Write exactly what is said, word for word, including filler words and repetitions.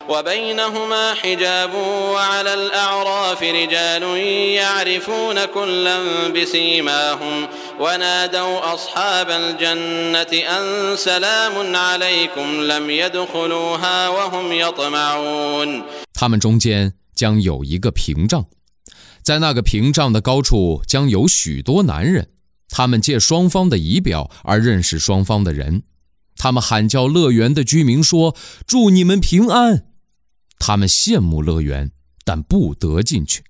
وبينهما حجاب وعلى الأعراف رجال يعرفون كلا بسيماهم ونادوا أصحاب الجنة أن سلام عليكم لم يدخلوها وهم يطمعون。 他们中间将有一个屏障，在那个屏障的高处将有许多男人，他们借双方的仪表而认识双方的人，他们喊叫乐园的居民说：祝你们平安。他们羡慕乐园，但不得进去。